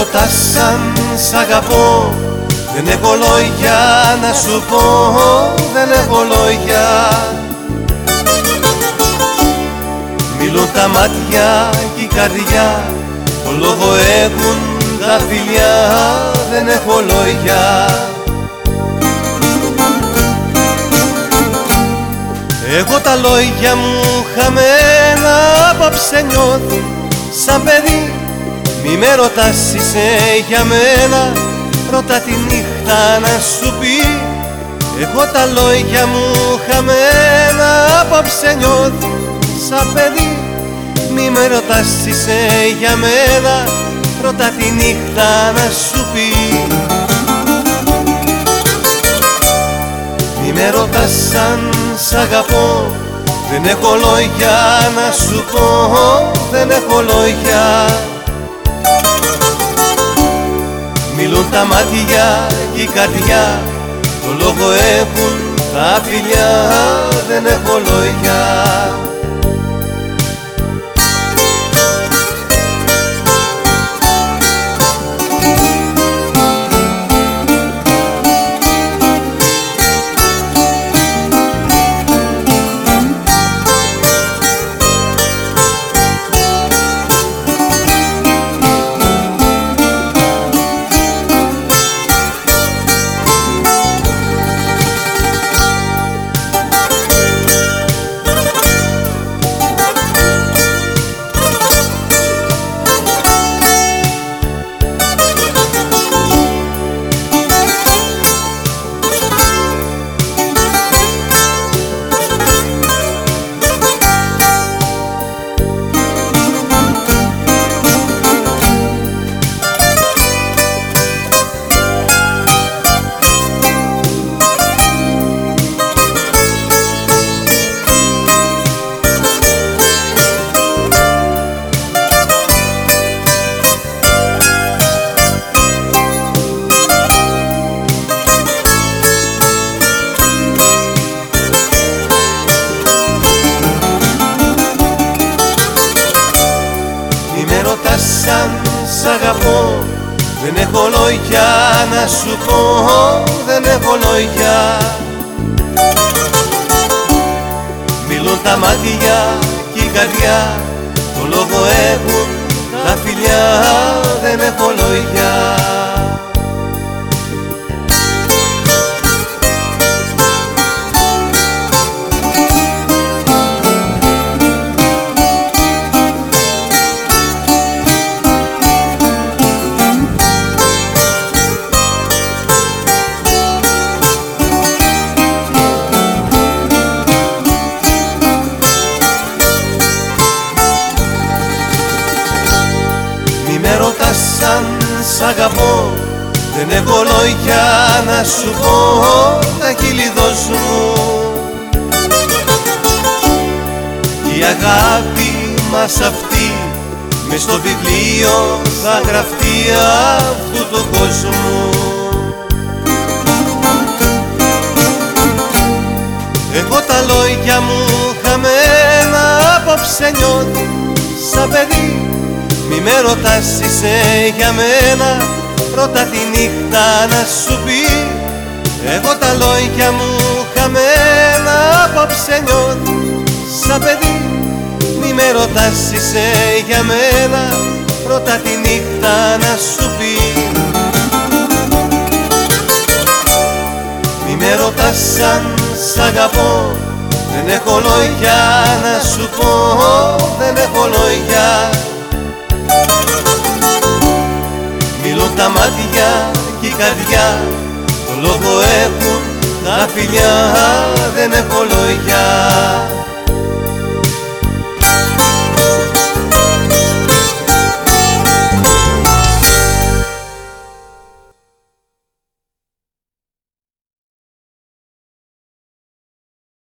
ρωτάς αν σ' αγαπώ, δεν έχω λόγια να σου πω, δεν έχω λόγια. Μιλούν τα μάτια και η καρδιά, το λόγο έχουν τα φιλιά, δεν έχω λόγια. Εγώ τα λόγια μου χαμένα απόψε νιώθω σαν παιδί. Μη με ρωτάς είσαι για μένα, ρώτα τη νύχτα να σου πει. Εγώ τα λόγια μου χαμένα απόψε νιώθω σαν παιδί. Μη με ρωτάς είσαι για μένα, ρώτα τη νύχτα να σου πει. Μη με ρωτάς αν σ' αγαπώ, δεν έχω λόγια να σου πω, δεν έχω λόγια. Μιλούν τα μάτια και η καρδιά, το λόγο έχουν τα φιλιά, δεν έχω λόγια. Αν σ' αγαπώ, δεν έχω λόγια να σου πω, δεν έχω λόγια. Μιλούν τα μάτια και η καρδιά, το λόγο έχουν τα φιλιά, δεν έχω λόγια. Αν σ' αγαπώ, δεν έχω λόγια να σου πω, τα χείλη δώσ' μου. Η αγάπη μας αυτή μες στο βιβλίο θα γραφτεί αυτού του κόσμου. Εγώ τα λόγια μου χαμένα απόψε νιώθω σαν παιδί. Μη με ρωτάς είσαι για μένα, ρώτα τη νύχτα να σου πει. Εγώ τα λόγια μου χαμένα απόψε νιώθω σαν παιδί. Μη με ρωτάς είσαι για μένα, ρώτα τη νύχτα να σου πει. Μη με ρωτάς αν σ' αγαπώ, δεν έχω λόγια να σου πω, δεν έχω λόγια. Μιλούν τα μάτια και η καρδιά, το λόγο έχουν τα φιλιά, δεν έχω λόγια.